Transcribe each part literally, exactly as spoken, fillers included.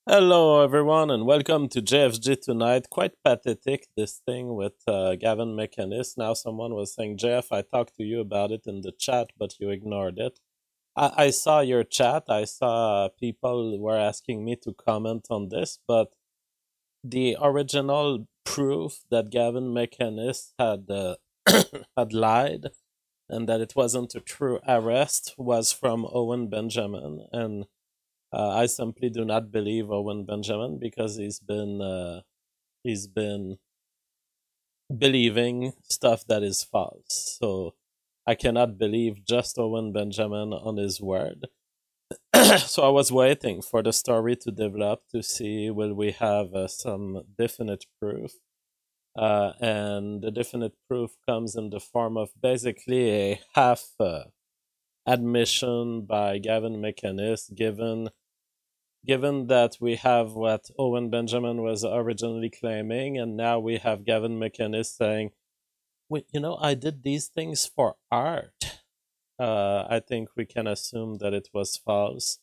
Hello, everyone, and welcome to J F G tonight. Quite pathetic, this thing with uh, Gavin McInnes. Now, someone was saying, Jeff, I talked to you about it in the chat, but you ignored it. I, I saw your chat. I saw people were asking me to comment on this, but the original proof that Gavin McInnes had uh, had lied and that it wasn't a true arrest was from Owen Benjamin, and uh, I simply do not believe Owen Benjamin because he's been uh, he's been believing stuff that is false. So I cannot believe just Owen Benjamin on his word. So I was waiting for the story to develop to see will we have uh, some definite proof. Uh, and the definite proof comes in the form of basically a half uh, admission by Gavin McInnes, given given that we have what Owen Benjamin was originally claiming, and now we have Gavin McInnes saying, "Wait, you know, I did these things for art." Uh, I think we can assume that it was false.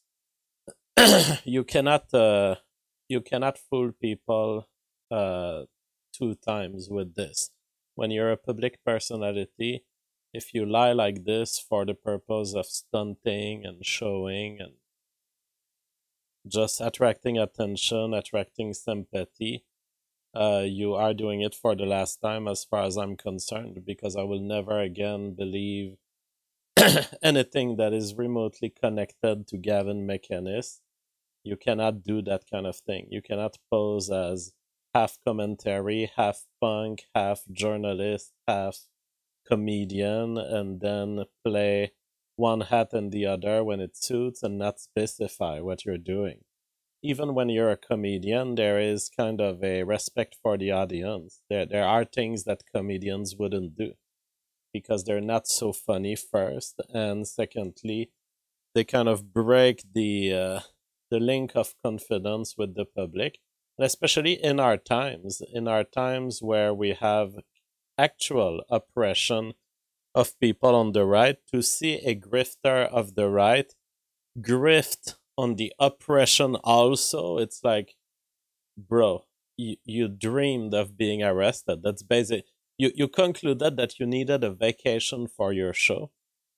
you cannot, uh, you cannot fool people uh, two times with this. When you're a public personality, if you lie like this for the purpose of stunting and showing and just attracting attention, attracting sympathy, uh, you are doing it for the last time, as far as I'm concerned, because I will never again believe anything that is remotely connected to Gavin McInnes. You cannot do that kind of thing. You cannot pose as half commentary, half punk, half journalist, half comedian, and then play one hat and the other when it suits and not specify what you're doing. Even when you're a comedian, there is kind of a respect for the audience. There, there are things that comedians wouldn't do because they're not so funny, first, and secondly, they kind of break the uh, the link of confidence with the public, and especially in our times, in our times where we have actual oppression of people on the right, to see a grifter of the right grift on the oppression also, it's like, bro, you, you dreamed of being arrested. That's basic. You, you concluded that you needed a vacation for your show,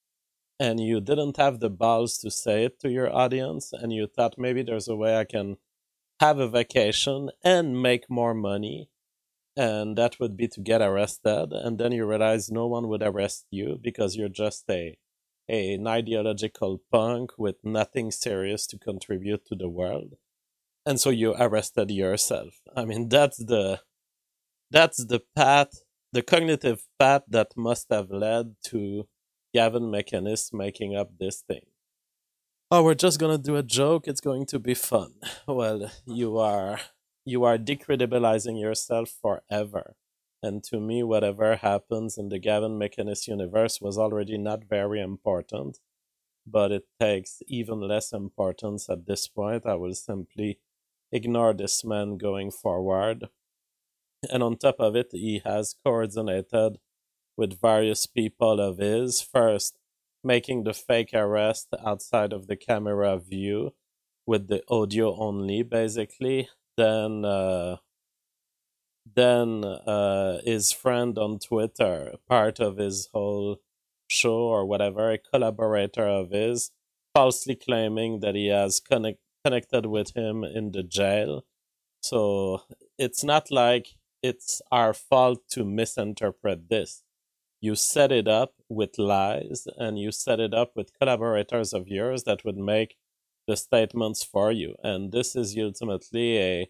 and you didn't have the balls to say it to your audience, and you thought maybe there's a way I can have a vacation and make more money, and that would be to get arrested. And then you realize no one would arrest you because you're just a, a an ideological punk with nothing serious to contribute to the world, and so you arrested yourself. I mean, that's the that's the path, the cognitive path that must have led to Gavin McInnes making up this thing. Oh, we're just gonna do a joke. It's going to be fun. Well, you are you are decredibilizing yourself forever. And to me, whatever happens in the Gavin McInnes universe was already not very important, but it takes even less importance at this point. I will simply ignore this man going forward. And on top of it, he has coordinated with various people of his. First, making the fake arrest outside of the camera view with the audio only, basically. Then, uh, then uh, his friend on Twitter, part of his whole show or whatever, a collaborator of his, falsely claiming that he has connect- connected with him in the jail. So it's not like it's our fault to misinterpret this. You set it up with lies, and you set it up with collaborators of yours that would make the statements for you. And this is ultimately a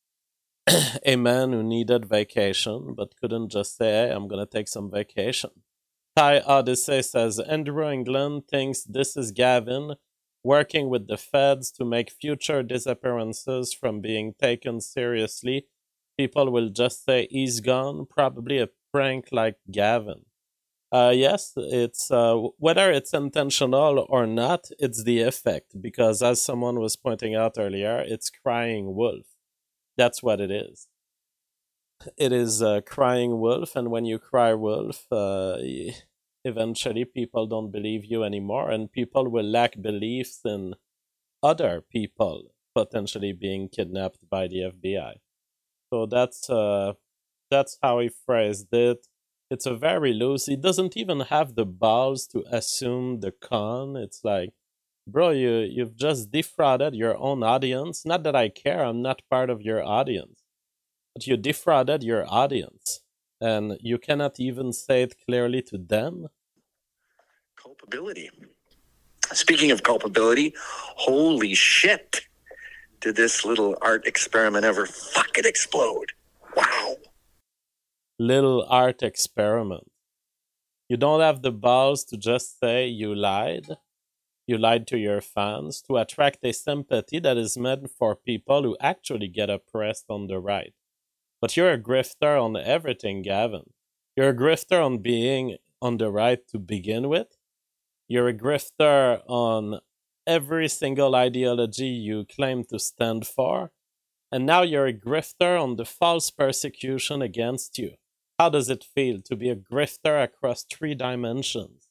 a man who needed vacation but couldn't just say, hey, I'm going to take some vacation. Thai Odyssey says Andrew England thinks this is Gavin working with the feds to make future disappearances from being taken seriously. People will just say he's gone, probably a prank like Gavin. Uh, yes, it's uh, whether it's intentional or not, it's the effect. Because as someone was pointing out earlier, it's crying wolf. That's what it is. It is uh, crying wolf, and when you cry wolf, uh, eventually people don't believe you anymore, and people will lack beliefs in other people potentially being kidnapped by the F B I. So that's uh, that's how he phrased it. It's a very loose. He doesn't even have the balls to assume the con. It's like, bro, you you've just defrauded your own audience. Not that I care. I'm not part of your audience, but you defrauded your audience, and you cannot even say it clearly to them. Culpability. Speaking of culpability, holy shit. Did this little art experiment ever fucking explode? Wow. Little art experiment. You don't have the balls to just say you lied. You lied to your fans to attract a sympathy that is meant for people who actually get oppressed on the right. But you're a grifter on everything, Gavin. You're a grifter on being on the right to begin with. You're a grifter on every single ideology you claim to stand for. And now you're a grifter on the false persecution against you. How does it feel to be a grifter across three dimensions?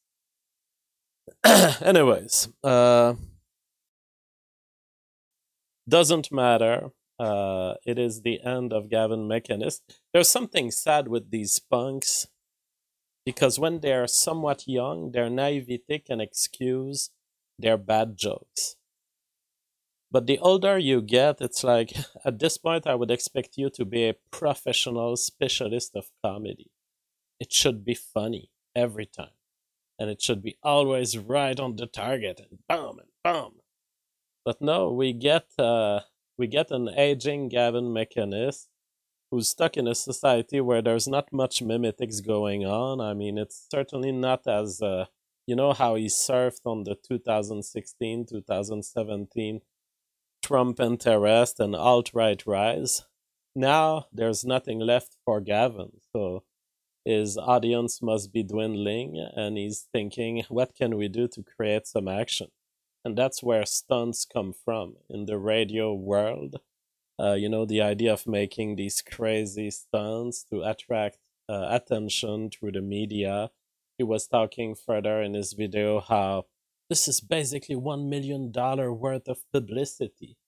Anyways, uh, doesn't matter. Uh, it is the end of Gavin McInnes. There's something sad with these punks because when they're somewhat young, their naivety can excuse their bad jokes. But the older you get, it's like, at this point, I would expect you to be a professional specialist of comedy. It should be funny every time. And it should be always right on the target, and boom, and boom. But no, we get uh, we get an aging Gavin McInnes who's stuck in a society where there's not much mimetics going on. I mean, it's certainly not as, uh, you know, how he surfed on the two thousand sixteen, two thousand seventeen Trump interest and alt-right rise. Now there's nothing left for Gavin, so his audience must be dwindling, and he's thinking, what can we do to create some action? And that's where stunts come from in the radio world. Uh, you know, the idea of making these crazy stunts to attract uh, attention through the media. He was talking further in his video how this is basically one million dollars worth of publicity.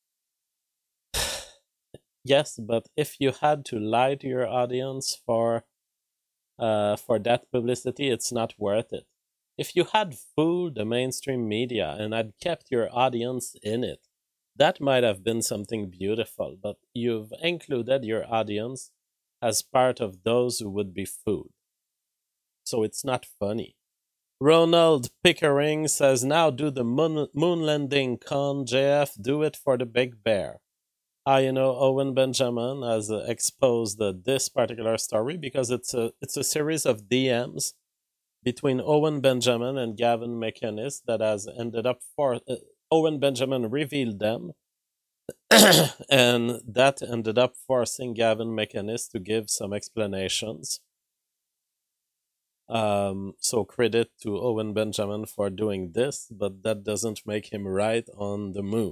Yes, but if you had to lie to your audience for uh, for that publicity, it's not worth it. If you had fooled the mainstream media and had kept your audience in it, that might have been something beautiful, but you've included your audience as part of those who would be fooled. So it's not funny. Ronald Pickering says, now do the moon, moon landing con, J F, do it for the big bear. Ah, you know, Owen Benjamin has uh, exposed uh, this particular story because it's a, it's a series of D Ms between Owen Benjamin and Gavin McInnes that has ended up for... Uh, Owen Benjamin revealed them, and that ended up forcing Gavin McInnes to give some explanations. Um, so credit to Owen Benjamin for doing this, but that doesn't make him right on the moon.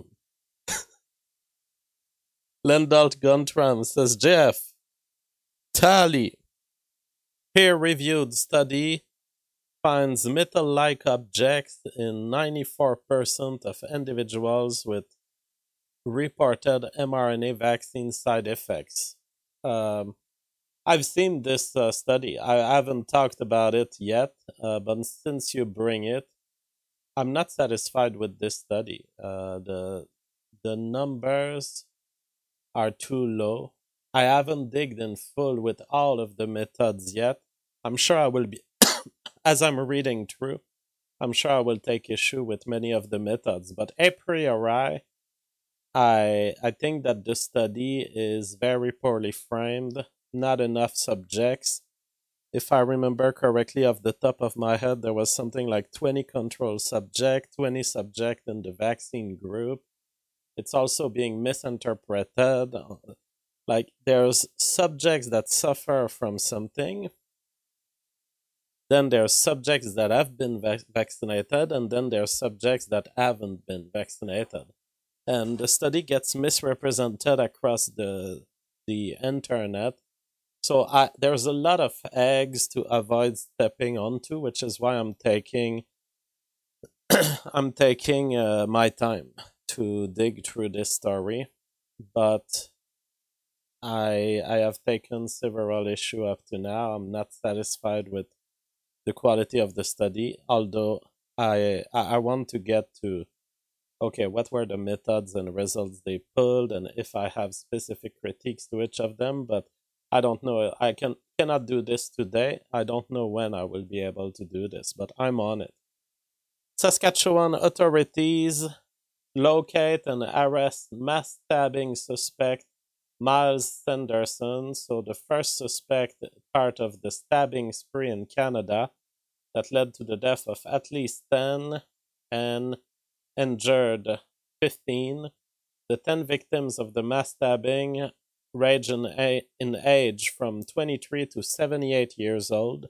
Lendalt Guntram says, Jeff, tally. Peer-reviewed study finds metal-like objects in ninety-four percent of individuals with reported mRNA vaccine side effects. Um, I've seen this uh, study. I haven't talked about it yet, uh, but since you bring it, I'm not satisfied with this study. Uh, the the numbers are too low. I haven't digged in full with all of the methods yet. I'm sure I will be, as I'm reading through, I'm sure I will take issue with many of the methods. But a priori, I I think that the study is very poorly framed, not enough subjects. If I remember correctly, off the top of my head, there was something like twenty control subject, twenty subject in the vaccine group. It's also being misinterpreted. Like, there's subjects that suffer from something. Then there's subjects that have been vac- vaccinated, and then there's subjects that haven't been vaccinated. And the study gets misrepresented across the the internet. So I, there's a lot of eggs to avoid stepping onto, which is why I'm taking I'm taking uh, my time. to dig through this story, but I I have taken several issue up to now. I'm not satisfied with the quality of the study, although I I I want to get to okay, what were the methods and results they pulled, and if I have specific critiques to each of them, but I don't know. I can cannot do this today. I don't know when I will be able to do this, but I'm on it. Saskatchewan authorities locate and arrest mass stabbing suspect Miles Sanderson. So the first suspect part of the stabbing spree in Canada that led to the death of at least ten and injured fifteen. The ten victims of the mass stabbing range in, a- in age from twenty-three to seventy-eight years old.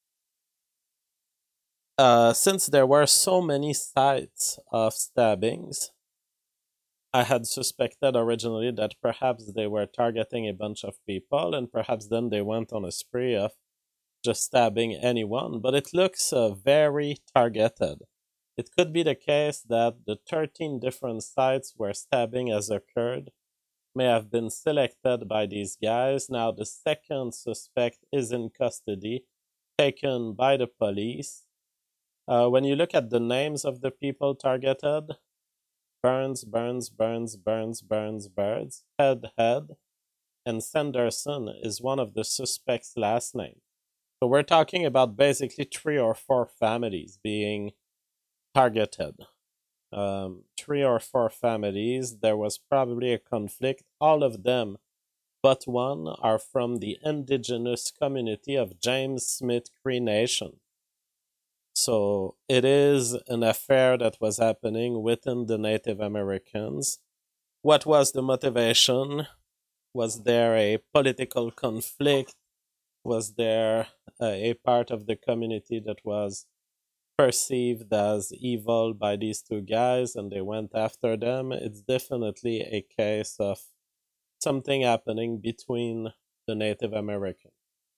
Uh, since there were so many sites of stabbings, I had suspected originally that perhaps they were targeting a bunch of people, and perhaps then they went on a spree of just stabbing anyone, but it looks uh, very targeted. It could be the case that the thirteen different sites where stabbing has occurred may have been selected by these guys. Now, the second suspect is in custody, taken by the police. Uh, when you look at the names of the people targeted, Burns, Burns, Burns, Burns, Burns, Birds, Head, Head, and Sanderson is one of the suspects' last names. So we're talking about basically three or four families being targeted. Um, three or four families. There was probably a conflict. All of them, but one, are from the indigenous community of James Smith Cree Nation. So it is an affair that was happening within the Native Americans. What was the motivation? Was there a political conflict? Was there uh, a part of the community that was perceived as evil by these two guys and they went after them? It's definitely a case of something happening between the Native Americans.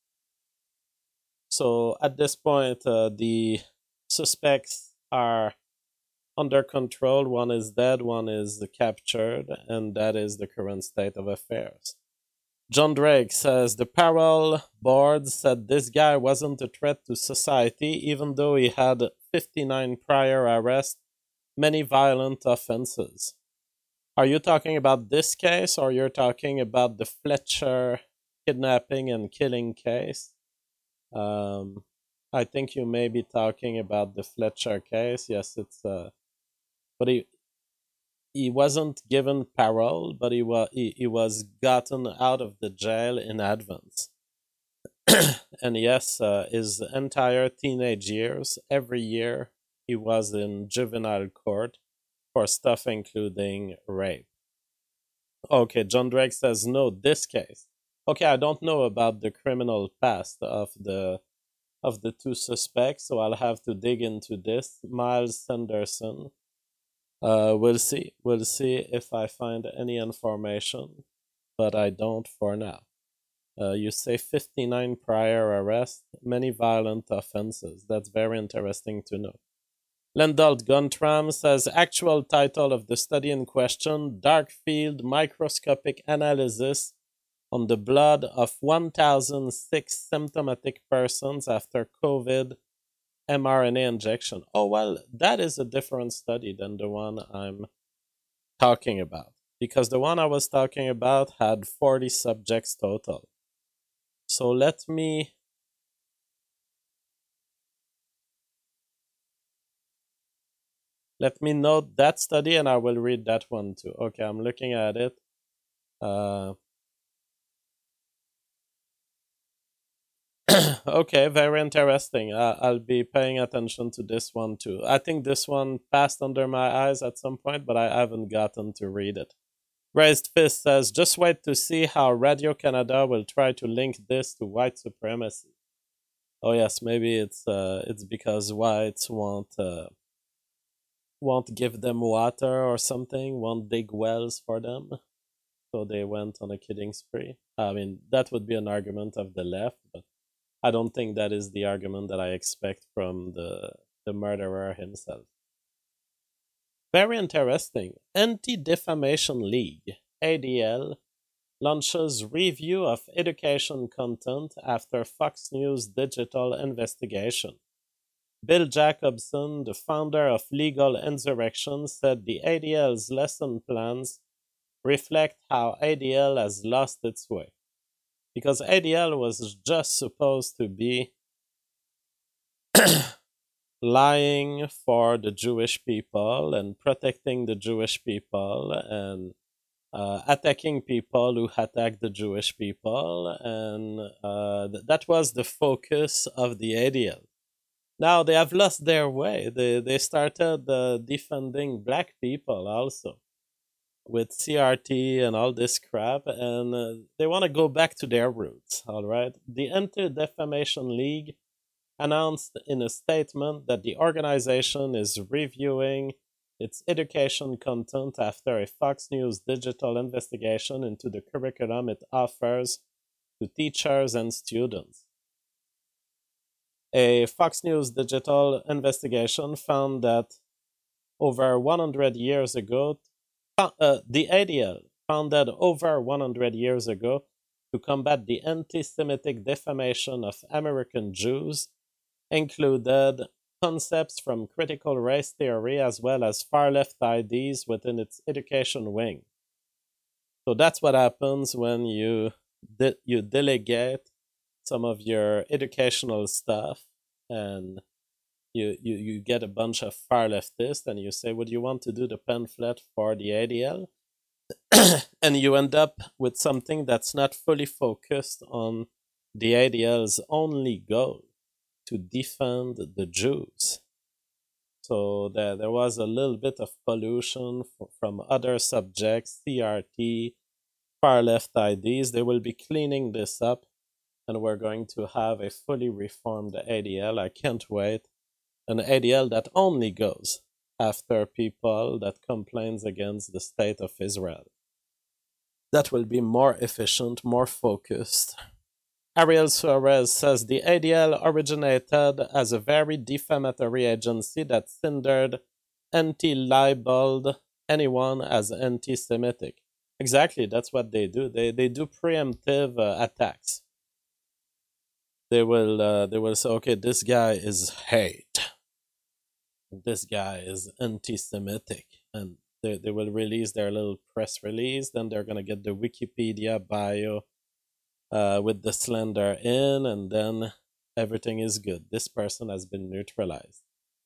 So at this point, uh, the suspects are under control. One is dead, one is captured, and that is the current state of affairs. John Drake says the parole board said this guy wasn't a threat to society, even though he had fifty-nine prior arrests, many violent offenses. Are you talking about this case, or you're talking about the Fletcher kidnapping and killing case? Um, I think you may be talking about the Fletcher case. Yes, it's uh, but he he wasn't given parole, but he was he, he was gotten out of the jail in advance. And yes, uh, his entire teenage years, every year he was in juvenile court for stuff including rape. Okay, John Drake says no, this case. Okay, I don't know about the criminal past of the of the two suspects, so I'll have to dig into this. Miles Sanderson. Uh, we'll see. We'll see if I find any information, but I don't for now. Uh, you say fifty-nine prior arrests, many violent offenses. That's very interesting to know. Lendalt Guntram says actual title of the study in question, Dark Field Microscopic Analysis on the blood of one thousand six symptomatic persons after COVID mRNA injection. Oh, well, that is a different study than the one I'm talking about, because the one I was talking about had forty subjects total. So let me let me note that study and I will read that one too. Okay, I'm looking at it. Uh, okay, very interesting. Uh, I'll be paying attention to this one too. I think this one passed under my eyes at some point, but I haven't gotten to read it. Raised Fist says, just wait to see how Radio-Canada will try to link this to white supremacy. Oh yes, maybe it's uh, it's because whites won't uh, won't give them water or something, won't dig wells for them, so they went on a killing spree. I mean, that would be an argument of the left, but I don't think that is the argument that I expect from the the murderer himself. Very interesting. Anti-Defamation League, A D L, launches review of education content after Fox News digital investigation. Bill Jacobson, the founder of Legal Insurrection, said the A D L's lesson plans reflect how A D L has lost its way. Because A D L was just supposed to be lying for the Jewish people and protecting the Jewish people and uh, attacking people who attack the Jewish people. And uh, th- that was the focus of the A D L. Now they have lost their way. They, they started uh, defending black people also with C R T and all this crap, and uh, they want to go back to their roots, all right? The Anti-Defamation League announced in a statement that the organization is reviewing its education content after a Fox News digital investigation into the curriculum it offers to teachers and students. A Fox News digital investigation found that over one hundred years ago, uh, the A D L found that over one hundred years ago, to combat the anti-Semitic defamation of American Jews, included concepts from critical race theory as well as far-left ideas within its education wing. So that's what happens when you de- you delegate some of your educational stuff and you, you, you get a bunch of far leftists and you say, would you want to do the pamphlet for the A D L? And you end up with something that's not fully focused on the A D L's only goal, to defend the Jews. So there, there was a little bit of pollution f- from other subjects, C R T, far left ideas. They will be cleaning this up, and we're going to have a fully reformed A D L. I can't wait. An A D L that only goes after people that complains against the state of Israel. That will be more efficient, more focused. Ariel Suarez says the A D L originated as a very defamatory agency that cindered, anti-libeled anyone as anti-Semitic. Exactly, that's what they do. They they do preemptive uh, attacks. They will uh, they will say, okay, this guy is hate. This guy is anti-Semitic, and they they will release their little press release. Then they're gonna get the Wikipedia bio uh, with the slender in, and then everything is good. This person has been neutralized.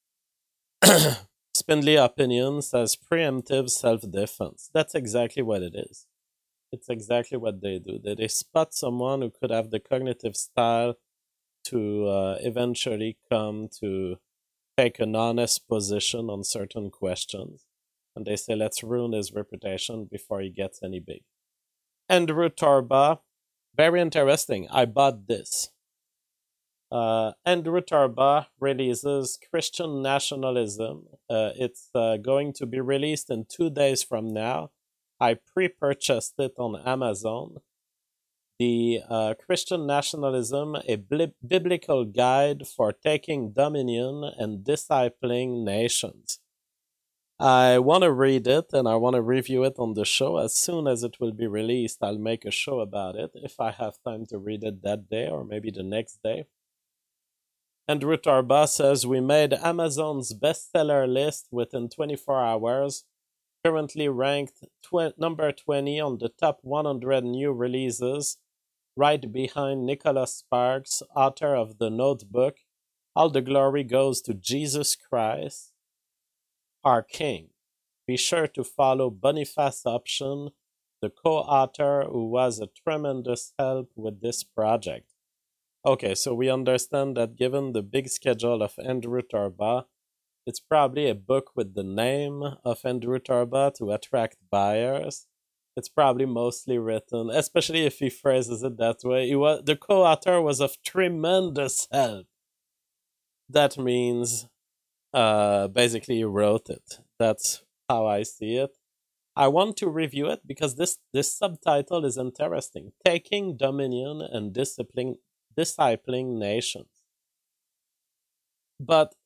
Spindly Opinion says preemptive self-defense. That's exactly what it is. It's exactly what they do. They, they spot someone who could have the cognitive style to uh, eventually come to take an honest position on certain questions. And they say, let's ruin his reputation before he gets any big. Andrew Torba, very interesting. I bought this. Uh, Andrew Torba releases Christian Nationalism. Uh, it's uh, going to be released in two days from now. I pre-purchased it on Amazon. The uh, Christian Nationalism, a bli- biblical guide for taking dominion and discipling nations. I want to read it and I want to review it on the show. As soon as it will be released, I'll make a show about it if I have time to read it that day or maybe the next day. Andrew Torba says, we made Amazon's bestseller list within twenty-four hours, currently ranked tw- number twenty on the top one hundred new releases, right behind Nicholas Sparks, author of The Notebook. All the glory goes to Jesus Christ, our King. Be sure to follow Boniface Option, the co-author who was a tremendous help with this project. Okay, so we understand that given the big schedule of Andrew Torba, it's probably a book with the name of Andrew Torba to attract buyers. It's probably mostly written, especially if he phrases it that way. He was, the co-author was of tremendous help. That means uh, basically he wrote it. That's how I see it. I want to review it because this, this subtitle is interesting. Taking Dominion and Discipline, Discipling Nations. But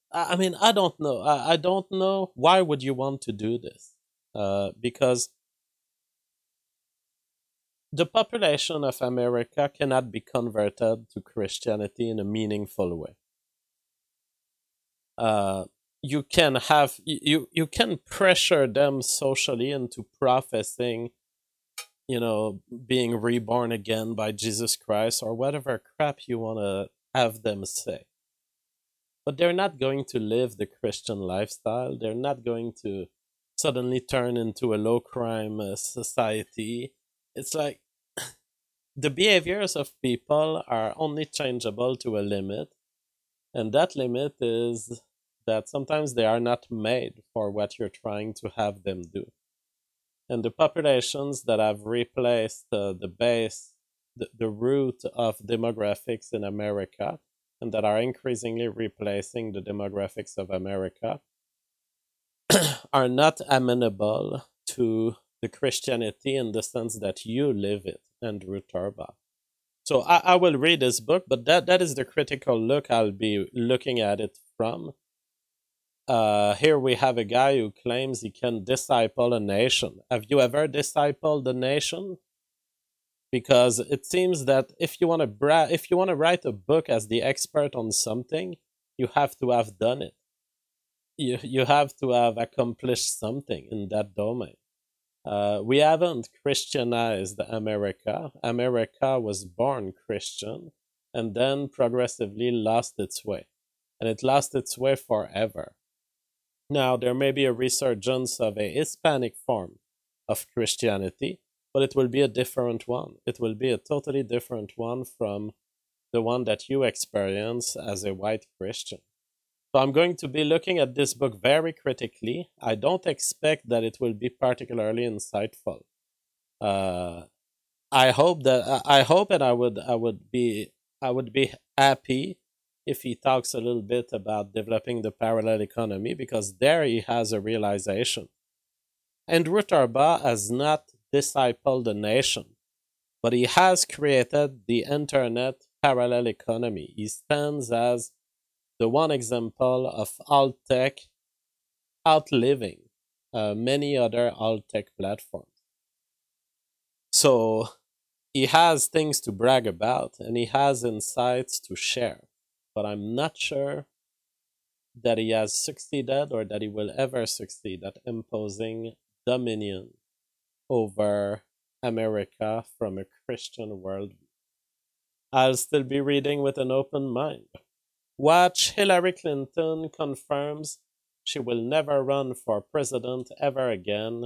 I I mean, I don't know. I, I don't know why would you want to do this? Uh, because the population of America cannot be converted to Christianity in a meaningful way. Uh, you can have you you can pressure them socially into professing, you know, being reborn again by Jesus Christ or whatever crap you want to have them say. But they're not going to live the Christian lifestyle. They're not going to suddenly turn into a low crime uh, society. It's like the behaviors of people are only changeable to a limit, and that limit is that sometimes they are not made for what you're trying to have them do. And the populations that have replaced uh, the base, the, the root of demographics in America, and that are increasingly replacing the demographics of America, are not amenable to the Christianity in the sense that you live it, Andrew Turba. So I, I will read this book, but that, that is the critical look I'll be looking at it from. Uh, here we have a guy who claims he can disciple a nation. Have you ever discipled a nation? Because it seems that if you want to bra- if you want to write a book as the expert on something, you have to have done it. You you have to have accomplished something in that domain. Uh, we haven't Christianized America. America was born Christian and then progressively lost its way. And it lost its way forever. Now, there may be a resurgence of a Hispanic form of Christianity, but it will be a different one. It will be a totally different one from the one that you experience as a white Christian. So I'm going to be looking at this book very critically. I don't expect that it will be particularly insightful. Uh, I hope that I hope and I would I would be I would be happy if he talks a little bit about developing the parallel economy, because there he has a realization. Andrew Turba has not discipled the nation, but he has created the internet parallel economy. He stands as the one example of alt tech outliving uh, many other alt tech platforms. So he has things to brag about and he has insights to share, but I'm not sure that he has succeeded or that he will ever succeed at imposing dominion over America from a Christian worldview. I'll still be reading with an open mind. Watch Hillary Clinton confirms she will never run for president ever again.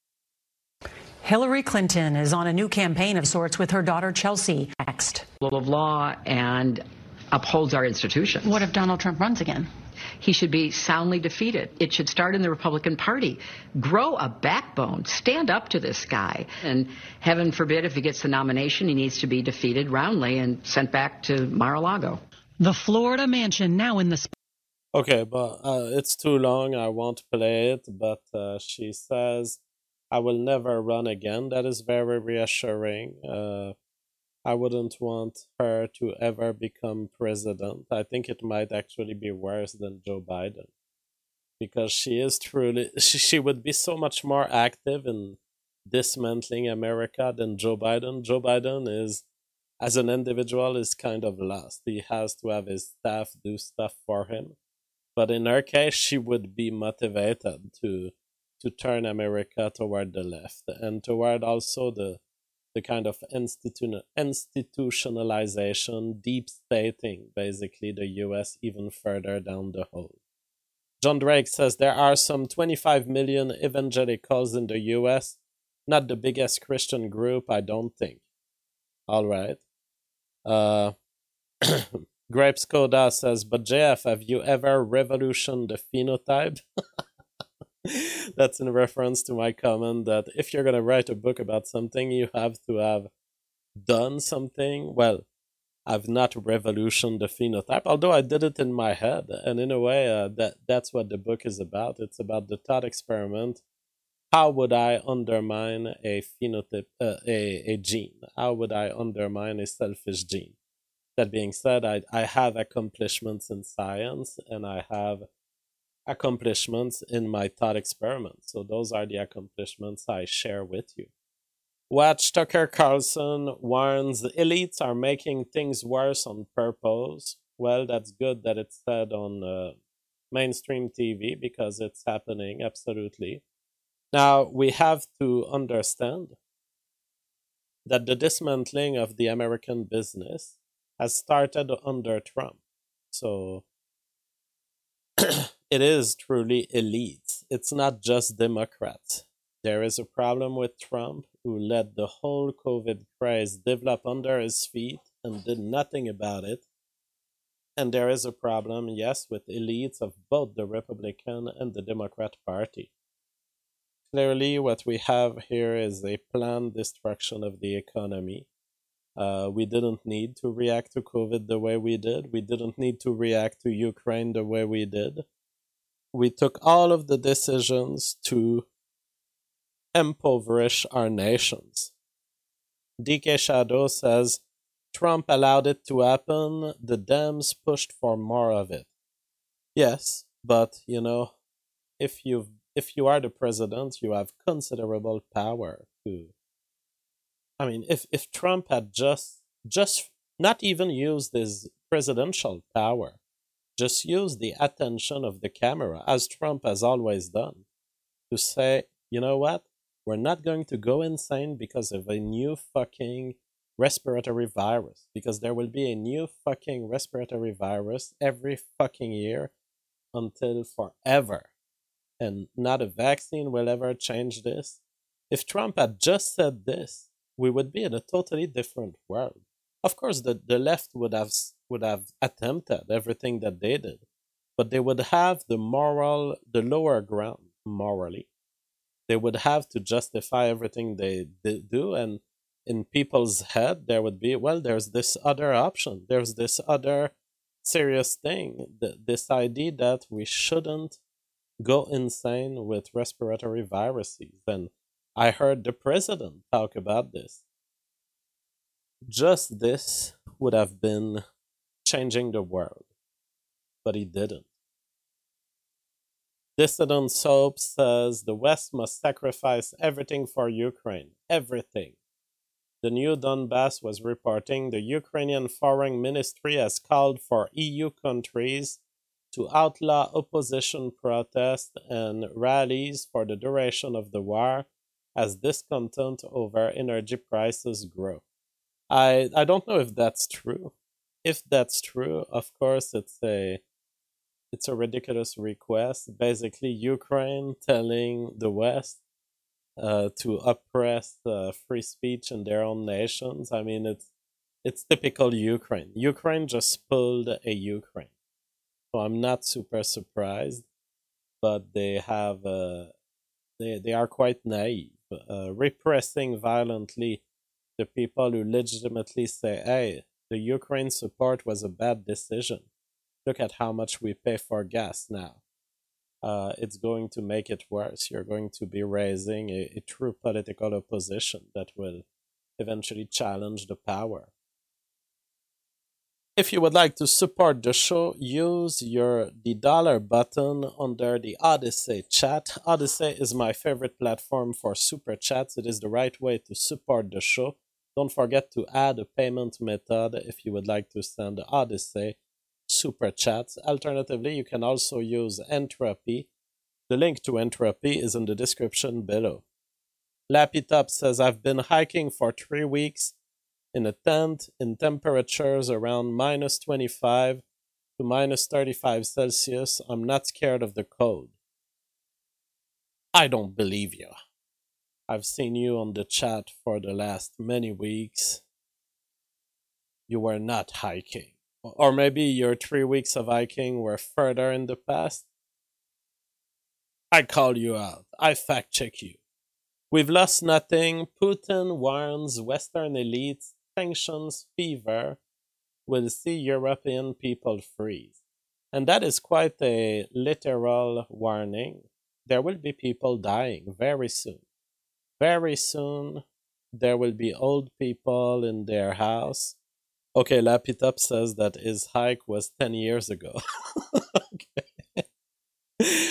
Hillary Clinton is on a new campaign of sorts with her daughter Chelsea. Next. Rule of law and upholds our institutions. What if Donald Trump runs again? He should be soundly defeated. It should start in the Republican Party. Grow a backbone. Stand up to this guy. And heaven forbid, if he gets the nomination, he needs to be defeated roundly and sent back to Mar-a-Lago. The Florida mansion now in the... Okay, but uh, it's too long. I won't play it. But uh, she says, I will never run again. That is very reassuring. Uh, I wouldn't want her to ever become president. I think it might actually be worse than Joe Biden, because she is truly, she, she would be so much more active in dismantling America than Joe Biden. Joe Biden is, as an individual, is kind of lost. He has to have his staff do stuff for him. But in her case, she would be motivated to to turn America toward the left and toward also the the kind of institu- institutionalization, deep stating, basically, the U S even further down the hole. John Drake says there are some twenty-five million evangelicals in the U S, not the biggest Christian group, I don't think. All right. Uh, Grapes Coda says, but J F, have you ever revolutioned the phenotype? That's in reference to my comment that if you're going to write a book about something, you have to have done something. Well, I've not revolutioned the phenotype, although I did it in my head. And in a way, uh, that that's what the book is about. It's about the thought experiment. How would I undermine a phenotype, uh, a, a gene? How would I undermine a selfish gene? That being said, I, I have accomplishments in science, and I have accomplishments in my thought experiment. So those are the accomplishments I share with you. Watch Tucker Carlson warns the elites are making things worse on purpose. Well, that's good that it's said on uh, mainstream T V because it's happening, absolutely. Now, we have to understand that the dismantling of the American business has started under Trump. So it is truly elites. It's not just Democrats. There is a problem with Trump, who let the whole COVID craze develop under his feet and did nothing about it. And there is a problem, yes, with elites of both the Republican and the Democrat Party. Clearly, what we have here is a planned destruction of the economy. Uh, we didn't need to react to COVID the way we did. We didn't need to react to Ukraine the way we did. We took all of the decisions to impoverish our nations. D K Shadow says, Trump allowed it to happen, the Dems pushed for more of it. Yes, but, you know, if you if you are the president, you have considerable power to... I mean, if, if Trump had just, just not even used his presidential power, just used the attention of the camera, as Trump has always done, to say, you know what? We're not going to go insane because of a new fucking respiratory virus. Because there will be a new fucking respiratory virus every fucking year until forever. And not a vaccine will ever change this. If Trump had just said this, we would be in a totally different world. Of course, the, the left would have would have attempted everything that they did. But they would have the moral, the lower ground morally. They would have to justify everything they, they do, and in people's head there would be, well, there's this other option, there's this other serious thing, th- this idea that we shouldn't go insane with respiratory viruses. And I heard the president talk about this. Just this would have been changing the world, but he didn't. Dissident Soap says the West must sacrifice everything for Ukraine. Everything. The New Donbass was reporting the Ukrainian Foreign Ministry has called for E U countries to outlaw opposition protests and rallies for the duration of the war as discontent over energy prices grow. I, I don't know if that's true. If that's true, of course, it's a It's a ridiculous request. Basically, Ukraine telling the West uh, to oppress uh, free speech in their own nations. I mean, it's it's typical Ukraine. Ukraine just pulled a Ukraine, so I'm not super surprised. But they have uh, they they are quite naive, uh, repressing violently the people who legitimately say, "Hey, the Ukraine support was a bad decision. Look at how much we pay for gas now. Uh, it's going to make it worse. You're going to be raising a, a true political opposition that will eventually challenge the power." If you would like to support the show, use your the dollar button under the Odyssey chat. Odyssey is my favorite platform for super chats. It is the right way to support the show. Don't forget to add a payment method if you would like to send Odyssey super chats. Alternatively, you can also use Entropy. The link to Entropy is in the description below. Lapitop says, I've been hiking for three weeks in a tent in temperatures around minus twenty-five to minus thirty-five Celsius. I'm not scared of the cold. I don't believe you. I've seen you on the chat for the last many weeks. You were not hiking. Or maybe your three weeks of hiking were further in the past. I call you out. I fact check you. We've lost nothing. Putin warns Western elites sanctions fever will see European people freeze. And that is quite a literal warning. There will be people dying very soon. Very soon, there will be old people in their house. Okay, Lapitop says that his hike was ten years ago. Okay.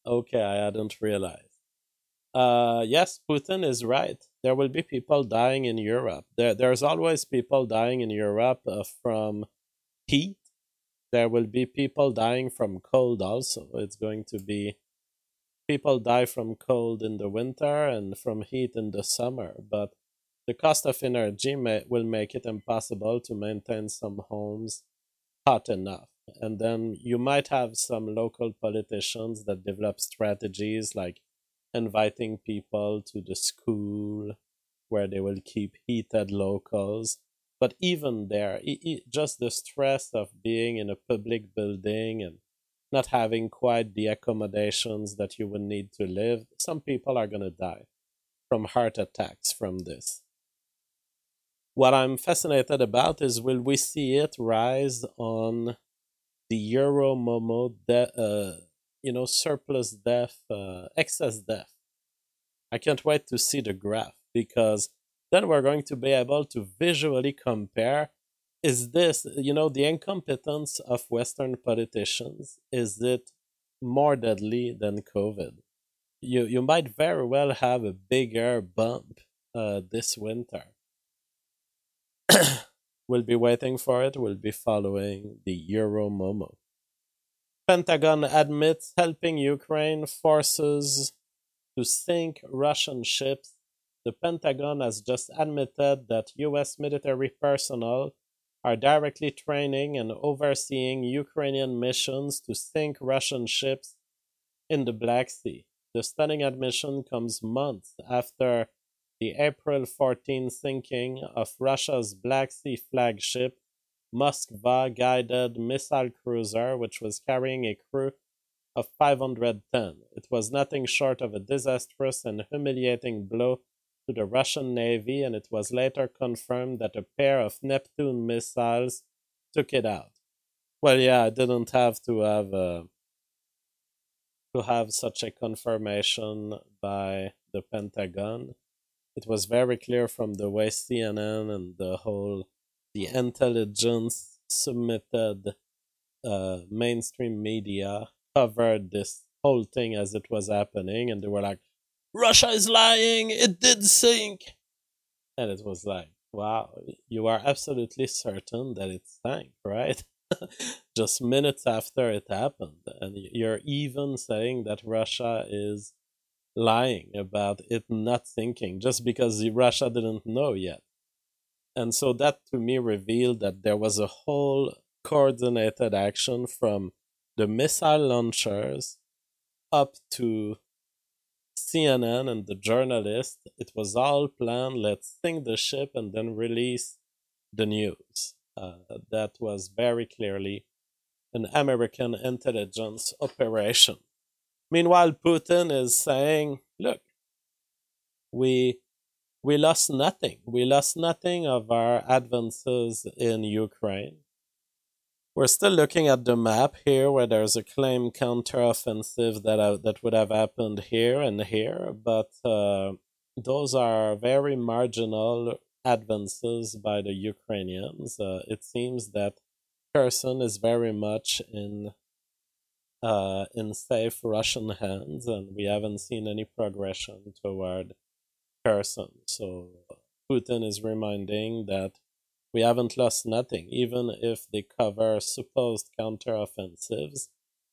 Okay, I hadn't realized. Uh, yes, Putin is right. There will be people dying in Europe. There, there's always people dying in Europe uh, from heat. There will be people dying from cold also. It's going to be people die from cold in the winter and from heat in the summer. But the cost of energy may, will make it impossible to maintain some homes hot enough. And then you might have some local politicians that develop strategies like inviting people to the school where they will keep heated locals. But even there, it, it, just the stress of being in a public building and not having quite the accommodations that you would need to live, some people are going to die from heart attacks from this. What I'm fascinated about is, will we see it rise on the Euro Momo, de- uh, you know, surplus death, uh, excess death? I can't wait to see the graph, because then we're going to be able to visually compare. Is this, you know, the incompetence of Western politicians, is it more deadly than COVID? You, you might very well have a bigger bump uh, this winter. We'll be waiting for it. We'll be following the Euro Momo. Pentagon admits helping Ukraine forces to sink Russian ships. The Pentagon has just admitted that U S military personnel are directly training and overseeing Ukrainian missions to sink Russian ships in the Black Sea. The stunning admission comes months after the April fourteenth sinking of Russia's Black Sea flagship Moskva guided missile cruiser, which was carrying a crew of five hundred ten. It was nothing short of a disastrous and humiliating blow to the Russian Navy, and it was later confirmed that a pair of Neptune missiles took it out. Well, yeah, I didn't have to have a, to have such a confirmation by the Pentagon. It was very clear from the way C N N and the whole the intelligence submitted uh, mainstream media covered this whole thing as it was happening, and they were like, Russia is lying, it did sink. And it was like, wow, you are absolutely certain that it sank, right? Just minutes after it happened. And you're even saying that Russia is lying about it not sinking just because Russia didn't know yet. And so that to me revealed that there was a whole coordinated action from the missile launchers up to C N N and the journalists. It was all planned. Let's sink the ship and then release the news. Uh, that was very clearly an American intelligence operation. Meanwhile, Putin is saying, look, we we lost nothing. We lost nothing of our advances in Ukraine. We're still looking at the map here where there's a claimed counteroffensive that, uh, that would have happened here and here, but uh, those are very marginal advances by the Ukrainians. Uh, it seems that Kherson is very much in uh, in safe Russian hands, and we haven't seen any progression toward Kherson. So Putin is reminding that we haven't lost nothing, even if they cover supposed counteroffensives.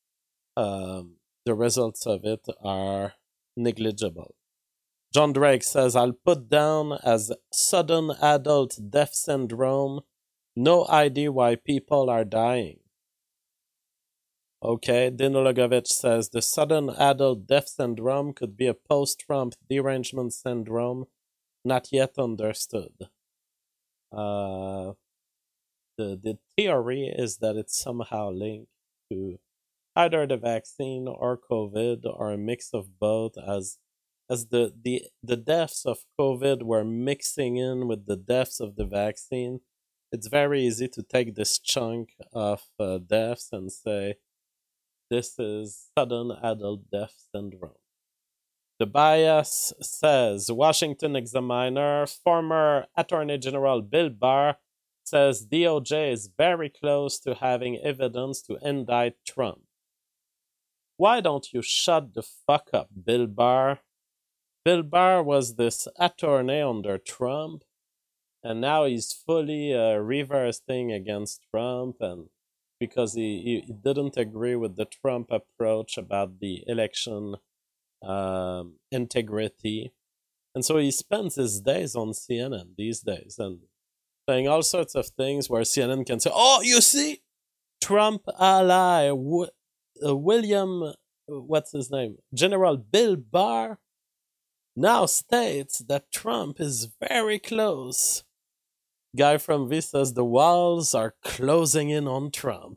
Um, the results of it are negligible. John Drake says, I'll put down as sudden adult death syndrome. No idea why people are dying. Okay, Dino Logovich says, the sudden adult death syndrome could be a post-Trump derangement syndrome not yet understood. Uh, the, the theory is that it's somehow linked to either the vaccine or COVID or a mix of both, as as the, the, the deaths of COVID were mixing in with the deaths of the vaccine. It's very easy to take this chunk of uh, deaths and say, this is sudden adult death syndrome. The bias says, Washington Examiner, former Attorney General Bill Barr says D O J is very close to having evidence to indict Trump. why don't you shut the fuck up, Bill Barr? Bill Barr was this attorney under Trump, and now he's fully uh, reversing against Trump, and because he, he, he didn't agree with the Trump approach about the election um, integrity. And so he spends his days on C N N these days and saying all sorts of things where C N N can say, oh, you see, Trump ally w- uh, William, uh, what's his name? General Bill Barr now states that Trump is very close. Guy from V says the walls are closing in on Trump.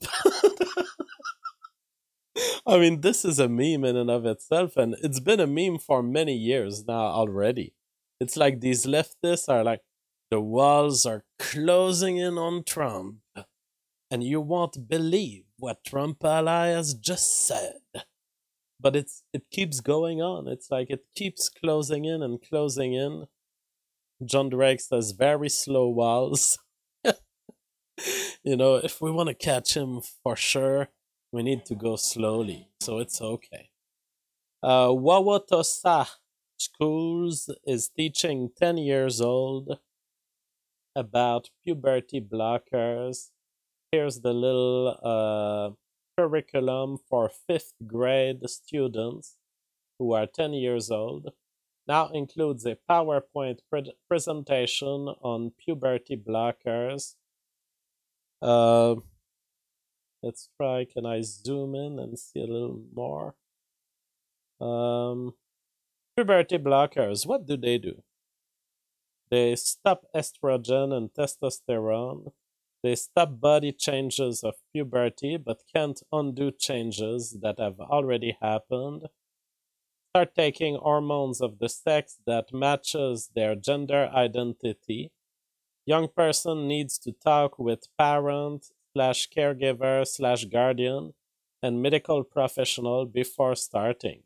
I mean, this is a meme in and of itself, and it's been a meme for many years now already. It's like these leftists are like, the walls are closing in on Trump, and you won't believe what Trump ally has just said. But it's it keeps going on. It's like it keeps closing in and closing in. John Drake says very slow walls. You know, if we want to catch him for sure, we need to go slowly. So it's okay. Uh, Wauwatosa Schools is teaching ten years old about puberty blockers. Here's the little uh, curriculum for fifth grade students who are ten years old. Now includes a PowerPoint pre- presentation on puberty blockers. Uh, let's try, can I zoom in and see a little more? Um, puberty blockers, what do they do? They stop estrogen and testosterone. They stop body changes of puberty, but can't undo changes that have already happened. Start taking hormones of the sex that matches their gender identity. Young person needs to talk with parent slash caregiver slash guardian and medical professional before starting.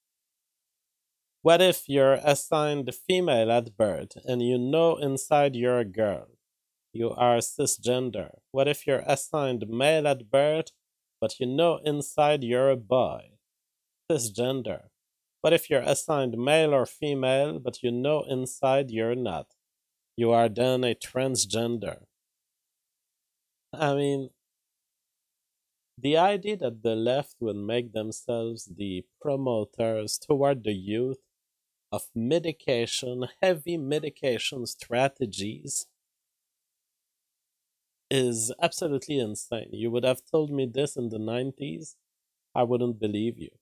What if you're assigned female at birth and you know inside you're a girl? You are cisgender. What if you're assigned male at birth, but you know inside you're a boy? Cisgender. What if you're assigned male or female, but you know inside you're not? You are then a transgender. I mean, the idea that the left will make themselves the promoters toward the youth of medication, heavy medication strategies is absolutely insane. You would have told me this in the nineties, I wouldn't believe you.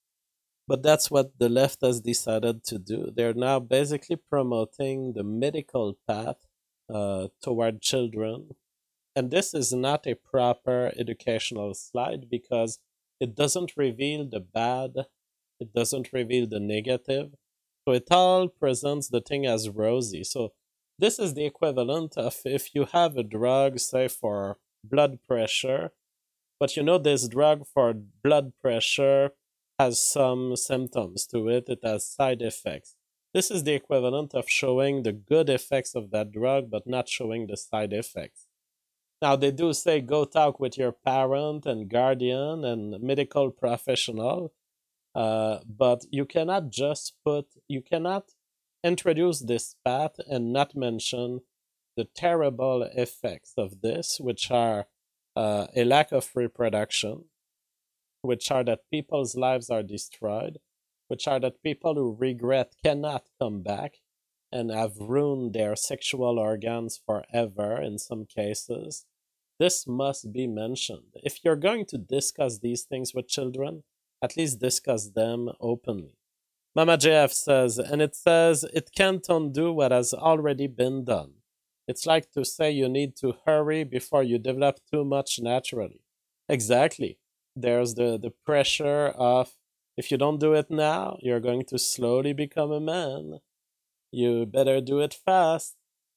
But that's what the left has decided to do. They're now basically promoting the medical path uh, toward children. And this is not a proper educational slide because it doesn't reveal the bad, it doesn't reveal the negative. So it all presents the thing as rosy. So this is the equivalent of if you have a drug, say for blood pressure, but you know this drug for blood pressure has some symptoms to it, it has side effects. This is the equivalent of showing the good effects of that drug, but not showing the side effects. Now, they do say go talk with your parent and guardian and medical professional, uh, but you cannot just put, you cannot introduce this path and not mention the terrible effects of this, which are uh, a lack of reproduction, which are that people's lives are destroyed, which are that people who regret cannot come back and have ruined their sexual organs forever in some cases. This must be mentioned. If you're going to discuss these things with children, at least discuss them openly. Mama J F says, and it says it can't undo what has already been done. It's like to say you need to hurry before you develop too much naturally. Exactly. There's the, the pressure of, if you don't do it now, you're going to slowly become a man. You better do it fast.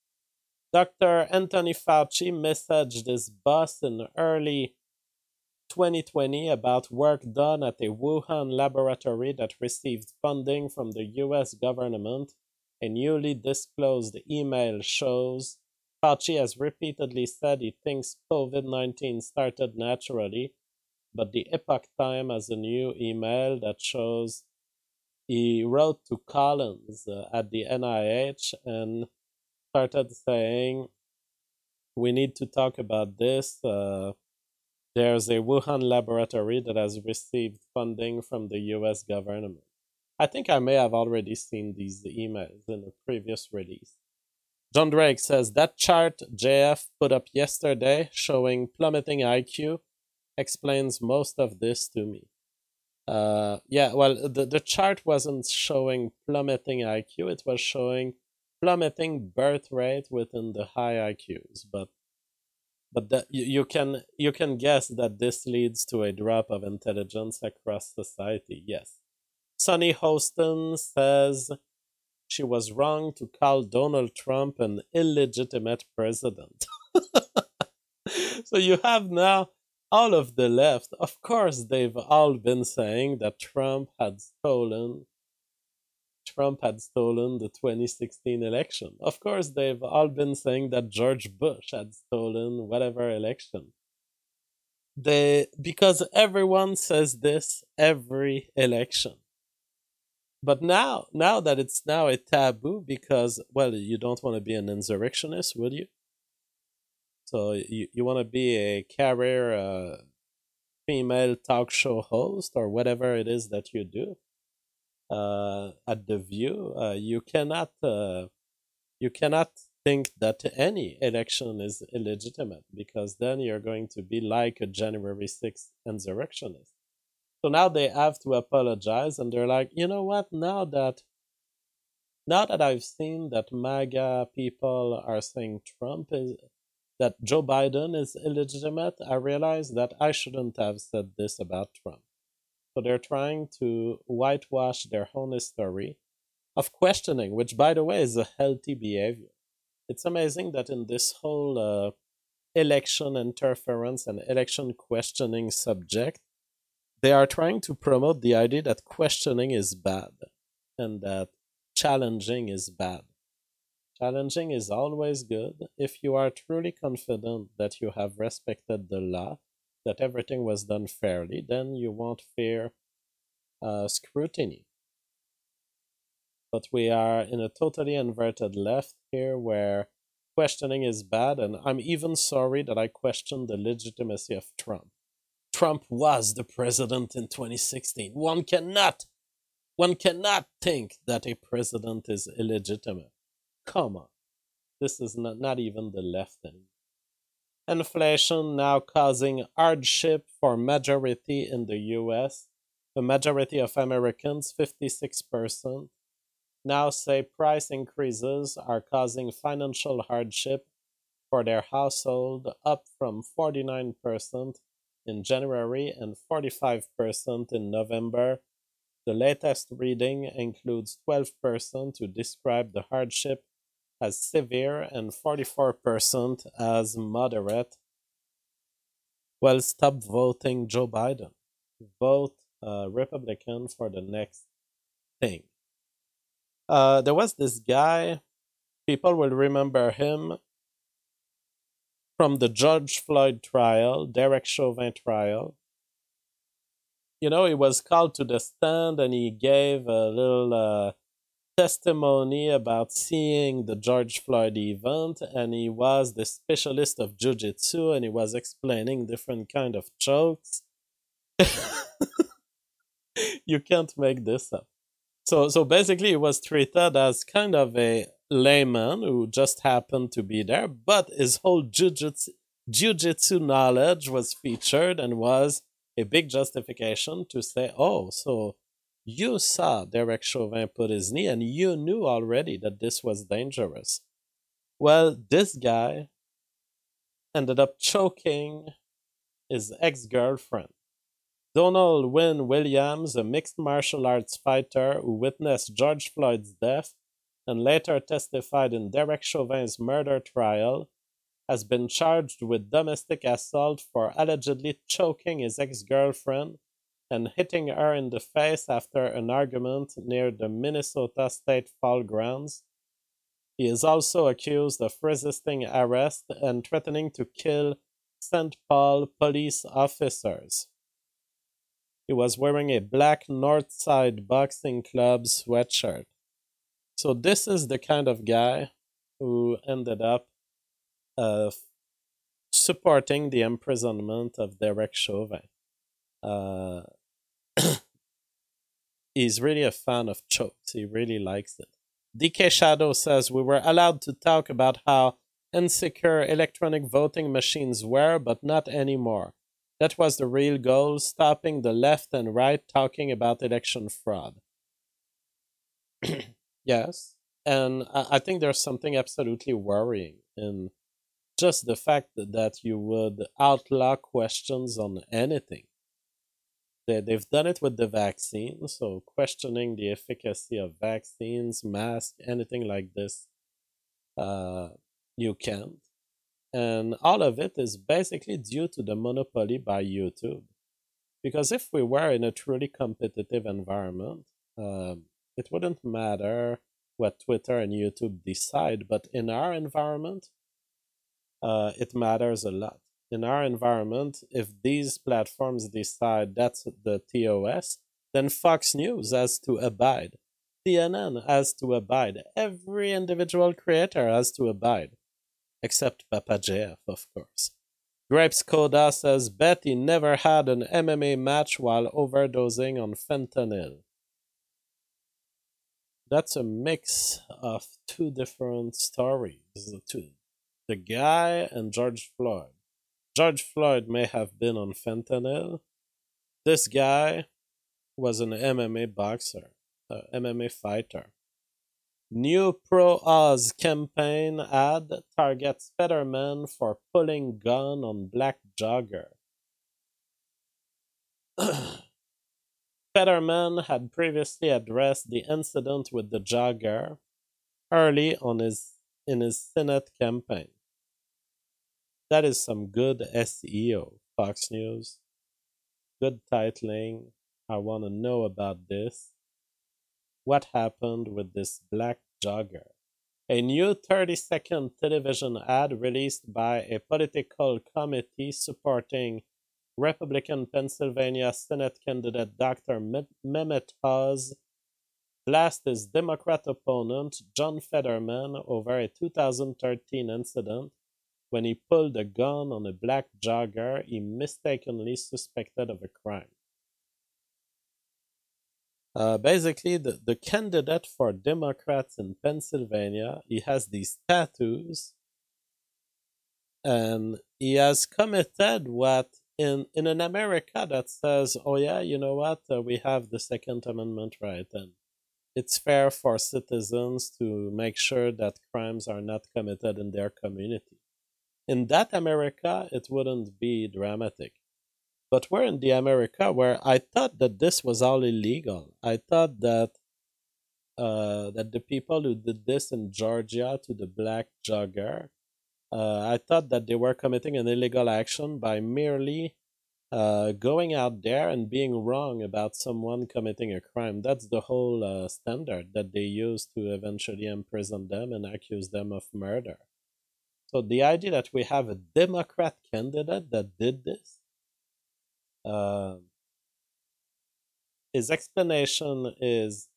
Doctor Anthony Fauci messaged his boss in early twenty twenty about work done at a Wuhan laboratory that received funding from the U S government. A newly disclosed email shows Fauci has repeatedly said he thinks COVID nineteen started naturally, but the Epoch Time has a new email that shows he wrote to Collins uh, at the N I H and started saying, we need to talk about this. Uh, there's a Wuhan laboratory that has received funding from the U S government. I think I may have already seen these emails in a previous release. John Drake says, that chart J F put up yesterday showing plummeting I Q explains most of this to me. Uh, yeah, well, the, the chart wasn't showing plummeting I Q, it was showing plummeting birth rate within the high I Qs, but but that you, you can you can guess that this leads to a drop of intelligence across society. Yes. Sunny Hoston says she was wrong to call Donald Trump an illegitimate president. So you have now all of the left. Of course, they've all been saying that Trump had stolen Trump had stolen the twenty sixteen election. Of course, they've all been saying that George Bush had stolen whatever election. They because everyone says this every election. But now, now that it's now a taboo, because, well, you don't want to be an insurrectionist, would you? So you, you want to be a career uh, female talk show host or whatever it is that you do uh, at The View. Uh, you cannot uh, you cannot think that any election is illegitimate, because then you're going to be like a January sixth insurrectionist. So now they have to apologize, and they're like, you know what? Now that now that I've seen that MAGA people are saying Trump is that Joe Biden is illegitimate, I realize that I shouldn't have said this about Trump. So they're trying to whitewash their own history of questioning, which, by the way, is a healthy behavior. It's amazing that in this whole uh, election interference and election questioning subject, they are trying to promote the idea that questioning is bad and that challenging is bad. Challenging is always good if you are truly confident that you have respected the law, that everything was done fairly, then you won't fear uh, scrutiny. But we are in a totally inverted left here where questioning is bad, and I'm even sorry that I questioned the legitimacy of Trump. Trump was the president in twenty sixteen. One cannot, one cannot think that a president is illegitimate. Come on. This is not, not even the left anymore. Inflation now causing hardship for majority in the U S. The majority of Americans, fifty-six percent, now say price increases are causing financial hardship for their household, up from forty-nine percent in January and forty-five percent in November. The latest reading includes twelve percent who describe the hardship as severe and forty-four percent as moderate. Well, stop voting Joe Biden. Vote uh, Republican for the next thing. Uh, there was this guy, people will remember him from the George Floyd trial, Derek Chauvin trial. You know, he was called to the stand and he gave a little uh, testimony about seeing the George Floyd event, and he was the specialist of jiu-jitsu and he was explaining different kind of jokes. You can't make this up. So, so basically he was treated as kind of a layman who just happened to be there, but his whole jiu-jitsu, jiu-jitsu knowledge was featured and was a big justification to say, oh, so you saw Derek Chauvin put his knee and you knew already that this was dangerous. Well, this guy ended up choking his ex-girlfriend. Donald Wynn Williams, a mixed martial arts fighter who witnessed George Floyd's death and later testified in Derek Chauvin's murder trial, has been charged with domestic assault for allegedly choking his ex-girlfriend and hitting her in the face after an argument near the Minnesota State Fall grounds. He is also accused of resisting arrest and threatening to kill Saint Paul police officers. He was wearing a black Northside Boxing Club sweatshirt. So this is the kind of guy who ended up uh, supporting the imprisonment of Derek Chauvin. Uh, he's really a fan of chokes. He really likes it. D K Shadow says we were allowed to talk about how insecure electronic voting machines were, but not anymore. That was the real goal, stopping the left and right talking about election fraud. Yes, and I, I think there's something absolutely worrying in just the fact that, that you would outlaw questions on anything. They, they've done it with the vaccine, so questioning the efficacy of vaccines, masks, anything like this, uh, you can't. And all of it is basically due to the monopoly by YouTube. Because if we were in a truly competitive environment, um, it wouldn't matter what Twitter and YouTube decide, but in our environment, uh, it matters a lot. In our environment, if these platforms decide that's the T O S, then Fox News has to abide. C N N has to abide. Every individual creator has to abide. Except Papa J F, of course. Grapes Coda says, bet he never had an M M A match while overdosing on fentanyl. That's a mix of two different stories. Two. The guy and George Floyd. George Floyd may have been on fentanyl. This guy was an M M A boxer, an M M A fighter. New Pro-Oz campaign ad targets Fetterman for pulling gun on black jogger. Fetterman had previously addressed the incident with the jogger early on his in his Senate campaign. That is some good S E O, Fox News. Good titling. I want to know about this. What happened with this black jogger? A new thirty-second television ad released by a political committee supporting Republican Pennsylvania Senate candidate Doctor Mehmet Oz blasts his Democrat opponent John Fetterman over a two thousand thirteen incident when he pulled a gun on a black jogger he mistakenly suspected of a crime. Uh, basically, the, the candidate for Democrats in Pennsylvania, he has these tattoos, and he has committed what in, in an America that says, oh yeah, you know what, uh, we have the Second Amendment right, and it's fair for citizens to make sure that crimes are not committed in their community. In that America, it wouldn't be dramatic. But we're in the America where I thought that this was all illegal. I thought that uh, that the people who did this in Georgia to the black jogger, uh, I thought that they were committing an illegal action by merely uh, going out there and being wrong about someone committing a crime. That's the whole uh, standard that they use to eventually imprison them and accuse them of murder. So the idea that we have a Democrat candidate that did this, Uh, his explanation is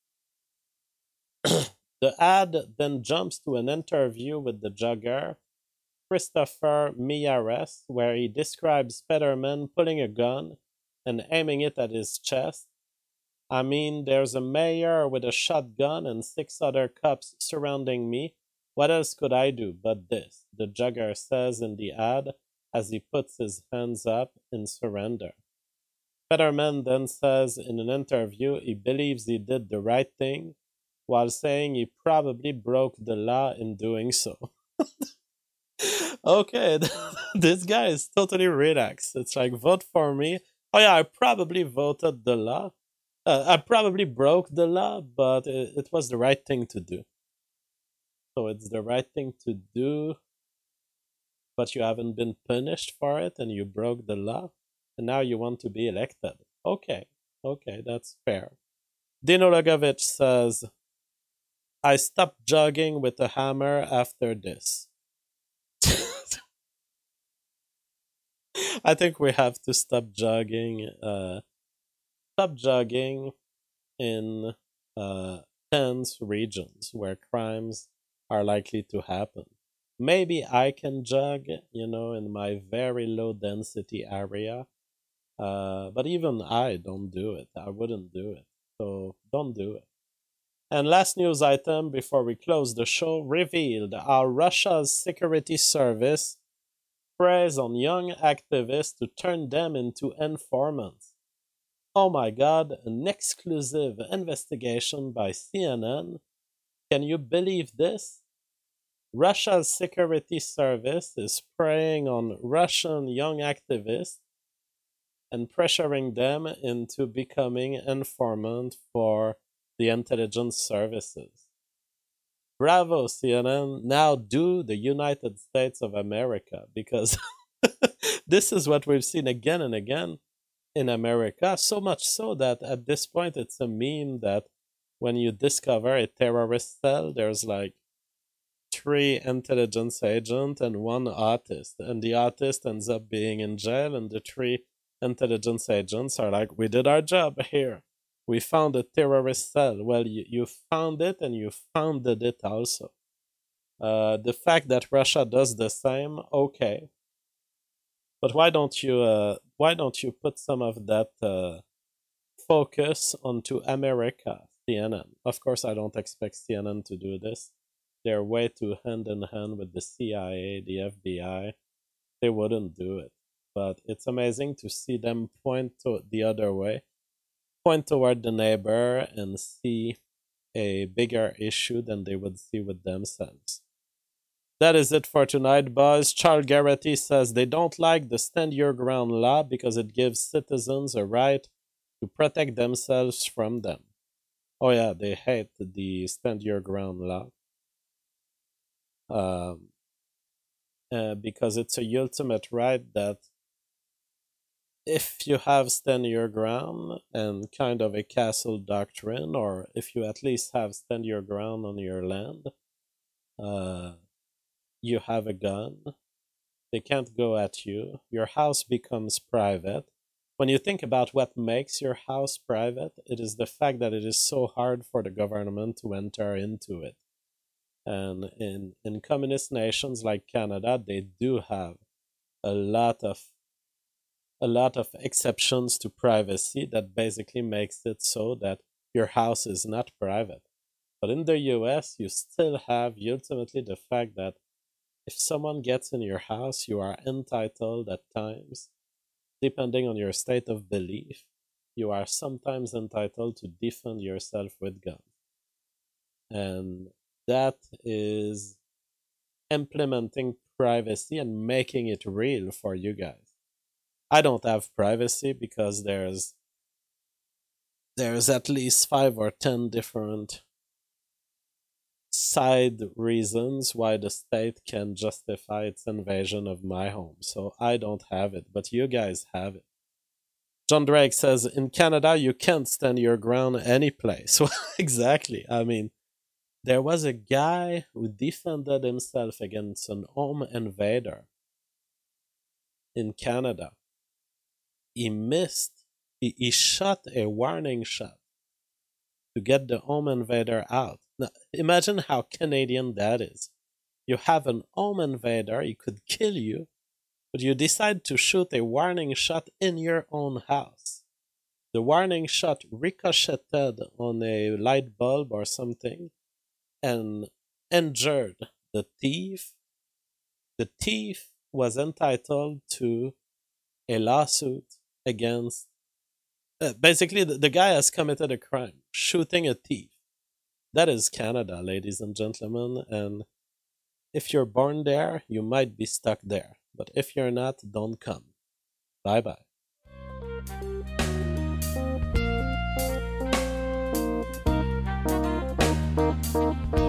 the ad then jumps to an interview with the jogger, Christopher Miyares, where he describes Fetterman pulling a gun and aiming it at his chest. I mean, there's a mayor with a shotgun and six other cops surrounding me. What else could I do but this? The jogger says in the ad, as he puts his hands up in surrender. Fetterman then says in an interview he believes he did the right thing, while saying he probably broke the law in doing so. Okay, this guy is totally relaxed. It's like, vote for me. Oh yeah, I probably voted the law. Uh, I probably broke the law, but it, it was the right thing to do. So it's the right thing to do, but you haven't been punished for it and you broke the law, and now you want to be elected. Okay, okay, that's fair. Dino Logovich says, I stopped jogging with a hammer after this. I think we have to stop jogging. Uh, stop jogging in uh, tense regions where crimes are likely to happen. Maybe I can jog, you know, in my very low density area, uh, but even I don't do it. I wouldn't do it. So don't do it. And last news item before we close the show, revealed how Russia's security service preys on young activists to turn them into informants. Oh my god, an exclusive investigation by C N N. Can you believe this? Russia's security service is preying on Russian young activists and pressuring them into becoming informant for the intelligence services. Bravo, C N N. Now do the United States of America, because this is what we've seen again and again in America, so much so that at this point it's a meme that when you discover a terrorist cell, there's like three intelligence agents and one autist, and the autist ends up being in jail, and the three intelligence agents are like, we did our job here. We found a terrorist cell. Well, you, you found it and you founded it also. Uh, the fact that Russia does the same, okay. But why don't you uh, why don't you put some of that uh, focus onto America, C N N? Of course, I don't expect C N N to do this. They're way too hand in hand with the C I A, the F B I. They wouldn't do it. But it's amazing to see them point to the other way, point toward the neighbor and see a bigger issue than they would see with themselves. That is it for tonight, boys. Charles Garrity says they don't like the Stand Your Ground law because it gives citizens a right to protect themselves from them. Oh yeah, they hate the Stand Your Ground law. Um, uh, because it's a ultimate right that if you have stand your ground and kind of a castle doctrine, or if you at least have stand your ground on your land, uh, you have a gun, they can't go at you, your house becomes private. When you think about what makes your house private, it is the fact that it is so hard for the government to enter into it. And in, in communist nations like Canada, they do have a lot of a lot of exceptions to privacy that basically makes it so that your house is not private. But in the U S, you still have ultimately the fact that if someone gets in your house, you are entitled at times, depending on your state of belief, you are sometimes entitled to defend yourself with guns. And that is implementing privacy and making it real for you guys. I don't have privacy because there's there's at least five or ten different side reasons why the state can justify its invasion of my home. So I don't have it, but you guys have it. John Drake says, in Canada, you can't stand your ground any place. Well, exactly. I mean, there was a guy who defended himself against an home invader in Canada. He missed, he, he shot a warning shot to get the home invader out. Now, imagine how Canadian that is. You have an home invader, he could kill you, but you decide to shoot a warning shot in your own house. The warning shot ricocheted on a light bulb or something and injured the thief. The thief was entitled to a lawsuit against, uh, basically the, the guy has committed a crime, shooting a thief. That is Canada, ladies and gentlemen, and if you're born there, you might be stuck there. But if you're not, don't come. Bye-bye. Thank you.